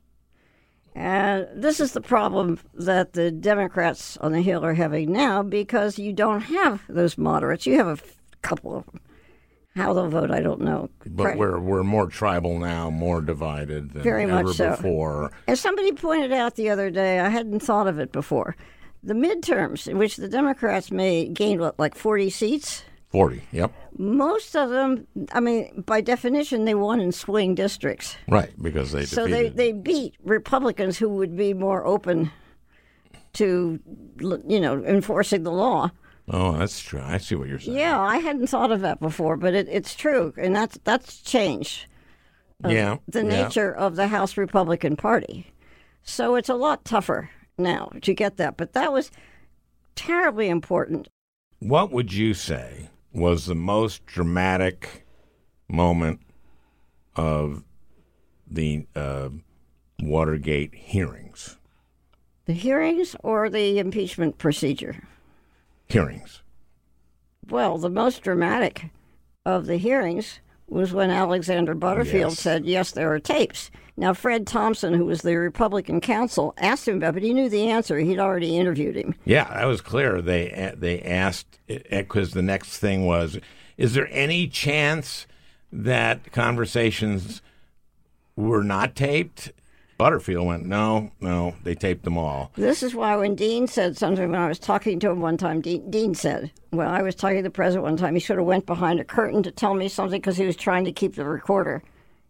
And this is the problem that the Democrats on the Hill are having now, because you don't have those moderates. You have a couple of them. How they'll vote, I don't know. But we're more tribal now, more divided than Very ever much so. before. As somebody pointed out the other day, I hadn't thought of it before. The midterms, in which the Democrats gained, like 40 seats? 40, yep. Most of them, by definition, they won in swing districts. Right, because they So defeated. they beat Republicans who would be more open to, enforcing the law. Oh, that's true. I see what you're saying. Yeah, I hadn't thought of that before, but it's true, and that's changed the nature of the House Republican Party. So it's a lot tougher now to get that, but that was terribly important. What would you say was the most dramatic moment of the Watergate hearings? The hearings or the impeachment procedure? Hearings. Well, the most dramatic of the hearings was when Alexander Butterfield said, yes, there are tapes. Now, Fred Thompson, who was the Republican counsel, asked him about it, but he knew the answer. He'd already interviewed him. Yeah, that was clear. They asked, because the next thing was, is there any chance that conversations were not taped? Butterfield went, no, they taped them all. This is why when Dean said something, when I was talking to him one time, Dean said, well, I was talking to the president one time, he sort of went behind a curtain to tell me something because he was trying to keep the recorder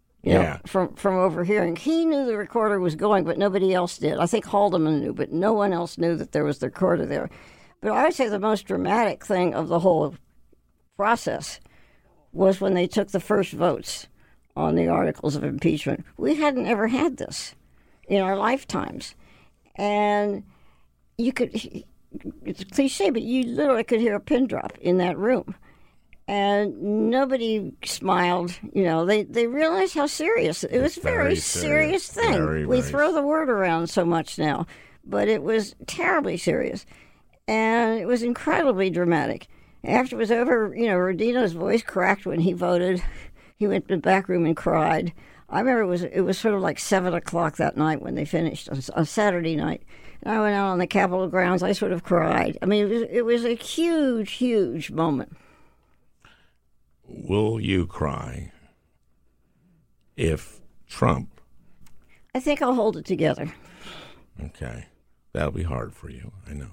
from overhearing. He knew the recorder was going, but nobody else did. I think Haldeman knew, but no one else knew that there was the recorder there. But I would say the most dramatic thing of the whole process was when they took the first votes on the articles of impeachment. We hadn't ever had this in our lifetimes. And you could, it's a cliche, but you literally could hear a pin drop in that room. And nobody smiled. They realized how serious it was. A very serious thing. We throw the word around so much now, but it was terribly serious. And it was incredibly dramatic. After it was over, Rodino's voice cracked when he voted. He went to the back room and cried. I remember it was sort of like 7 o'clock that night when they finished, on Saturday night. And I went out on the Capitol grounds. I sort of cried. It was a huge, huge moment. Will you cry if Trump? I think I'll hold it together. Okay. That'll be hard for you, I know.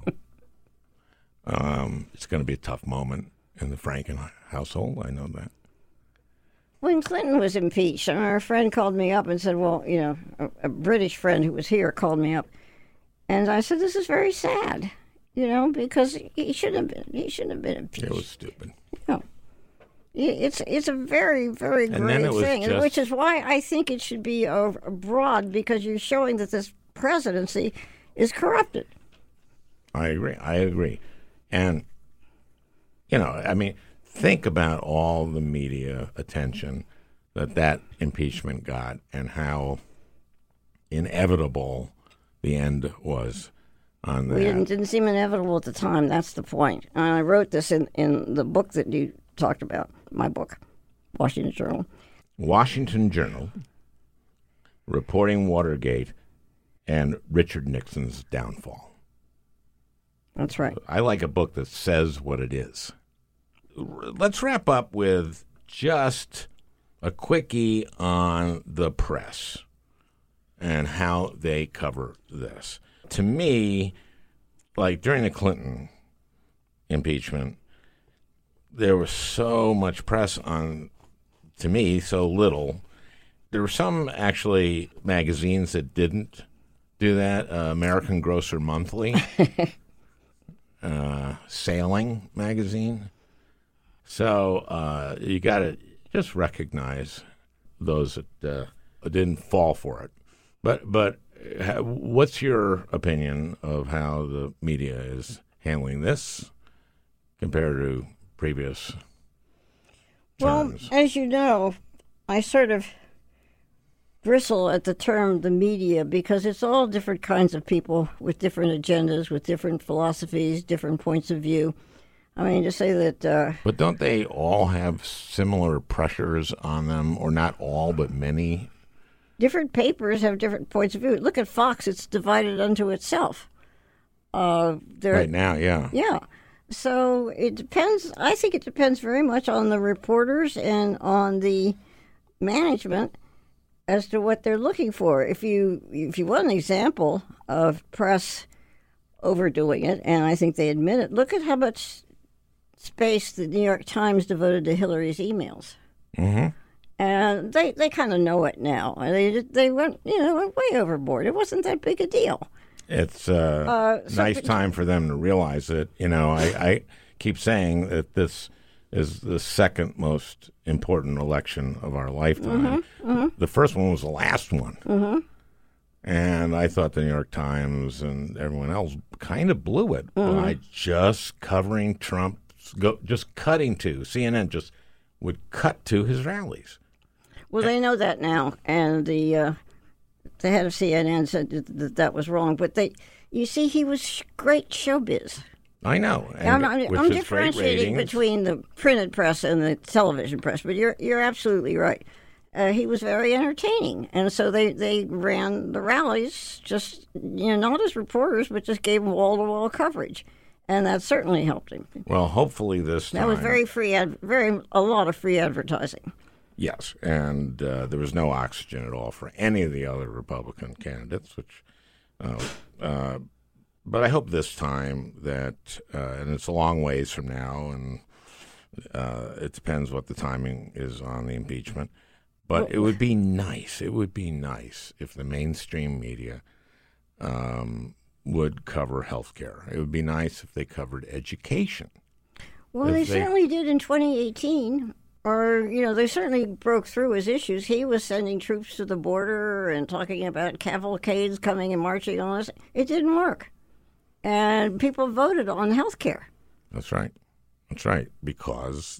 It's going to be a tough moment in the Franken household. I know that. When Clinton was impeached, our friend called me up and said, well, a British friend who was here called me up. And I said, this is very sad, because he shouldn't have been impeached. It was stupid. It's a very, very great thing, which is why I think it should be abroad, because you're showing that this presidency is corrupted. I agree. And, think about all the media attention that impeachment got and how inevitable the end was on that. It didn't seem inevitable at the time. That's the point. And I wrote this in the book that you talked about, my book, Washington Journal. Washington Journal, reporting Watergate and Richard Nixon's downfall. That's right. I like a book that says what it is. Let's wrap up with just a quickie on the press and how they cover this. To me, like during the Clinton impeachment, there was so much press on, to me, so little. There were some, actually, magazines that didn't do that. American Grocer Monthly, Sailing Magazine. So you got to just recognize those that didn't fall for it. But what's your opinion of how the media is handling this compared to previous terms? Well, as you know, I sort of bristle at the term the media because it's all different kinds of people with different agendas, with different philosophies, different points of view. I mean, to say that... but don't they all have similar pressures on them, or not all, but many? Different papers have different points of view. Look at Fox. It's divided unto itself. Right now, yeah. Yeah. So it depends. I think it depends very much on the reporters and on the management as to what they're looking for. If you want an example of press overdoing it, and I think they admit it, look at how much space the New York Times devoted to Hillary's emails. Mm-hmm. And they kind of know it now. They went way overboard. It wasn't that big a deal. It's a nice time for them to realize it. I keep saying that this is the second most important election of our lifetime. Mm-hmm, mm-hmm. The first one was the last one. Mm-hmm. And I thought the New York Times and everyone else kind of blew it by just covering Trump, just cutting to. CNN just would cut to his rallies. Well, they know that now, and the head of CNN said that was wrong. But you see, he was great showbiz. I know. I'm differentiating between the printed press and the television press, but you're absolutely right. He was very entertaining, and so they ran the rallies just not as reporters, but just gave him wall-to-wall coverage, and that certainly helped him. Well, hopefully this time that was a lot of free advertising. Yes, and there was no oxygen at all for any of the other Republican candidates, but I hope this time that, and it's a long ways from now, and it depends what the timing is on the impeachment, but it would be nice. It would be nice if the mainstream media would cover health care. It would be nice if they covered education. Well, they certainly did in 2018. Or, they certainly broke through his issues. He was sending troops to the border and talking about cavalcades coming and marching on us. It didn't work. And people voted on health care. That's right. That's right. Because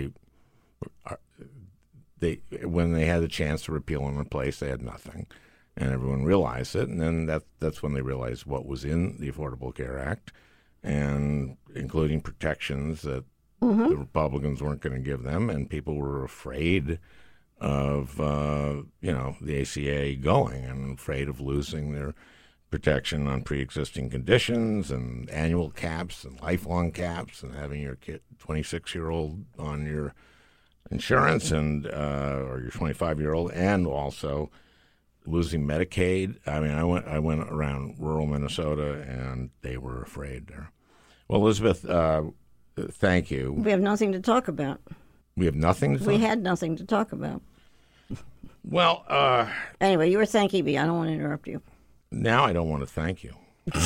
when they had the chance to repeal and replace, they had nothing. And everyone realized it. And then that's when they realized what was in the Affordable Care Act, and including protections that the Republicans weren't going to give them, and people were afraid of, the ACA going, and afraid of losing their protection on pre-existing conditions and annual caps and lifelong caps, and having your 26-year-old on your insurance and or your 25-year-old, and also losing Medicaid. I mean, I went around rural Minnesota, and they were afraid there. Well, Elizabeth. Thank you. We have nothing to talk about. We have nothing to talk about? We had nothing to talk about. Well, anyway, you were thanking me. I don't want to interrupt you. Now I don't want to thank you.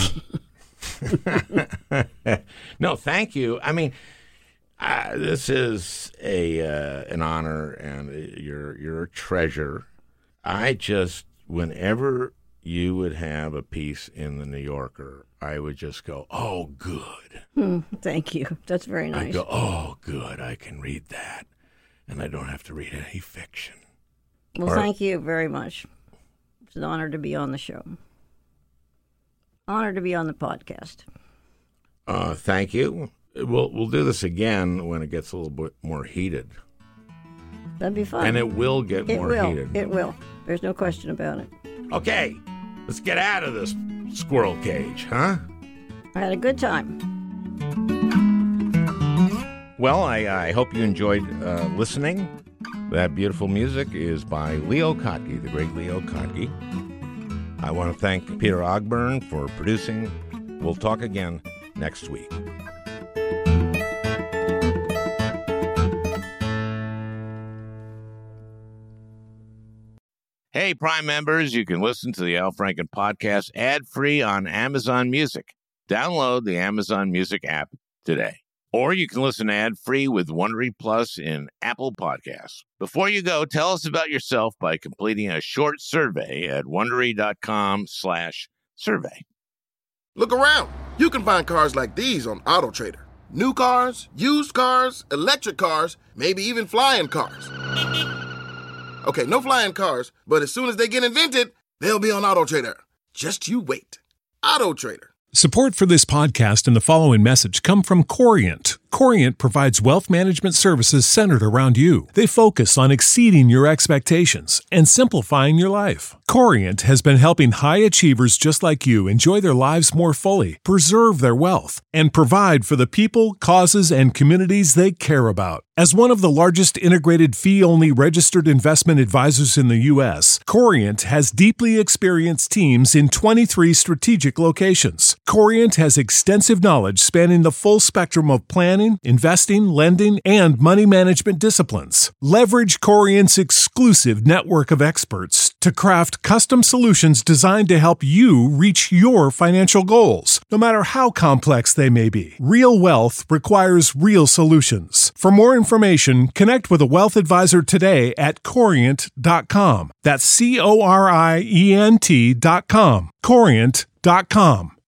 No, thank you. I mean, this is an honor, and you're a treasure. Whenever you would have a piece in the New Yorker, I would just go, oh, good. Thank you. That's very nice. I'd go, oh, good, I can read that. And I don't have to read any fiction. Well, thank you very much. It's an honor to be on the show. Honor to be on the podcast. Thank you. We'll do this again when it gets a little bit more heated. That'd be fun. And it will get more heated. It will. There's no question about it. Okay, let's get out of this squirrel cage, huh? I had a good time. Well, I hope you enjoyed listening. That beautiful music is by Leo Kottke, the great Leo Kottke. I want to thank Peter Ogburn for producing. We'll talk again next week. Hey, Prime members, you can listen to the Al Franken podcast ad-free on Amazon Music. Download the Amazon Music app today. Or you can listen ad-free with Wondery Plus in Apple Podcasts. Before you go, tell us about yourself by completing a short survey at Wondery.com/survey. Look around. You can find cars like these on AutoTrader. New cars, used cars, electric cars, maybe even flying cars. Okay, no flying cars, but as soon as they get invented, they'll be on AutoTrader. Just you wait. AutoTrader. Support for this podcast and the following message come from Corient. Corient provides wealth management services centered around you. They focus on exceeding your expectations and simplifying your life. Corient has been helping high achievers just like you enjoy their lives more fully, preserve their wealth, and provide for the people, causes, and communities they care about. As one of the largest integrated fee-only registered investment advisors in the U.S., Corient has deeply experienced teams in 23 strategic locations. Corient has extensive knowledge spanning the full spectrum of planning, investing, lending, and money management disciplines. Leverage Corient's exclusive network of experts to craft custom solutions designed to help you reach your financial goals, no matter how complex they may be. Real wealth requires real solutions. For more information, connect with a wealth advisor today at Corient.com. That's Corient.com. Corient.com.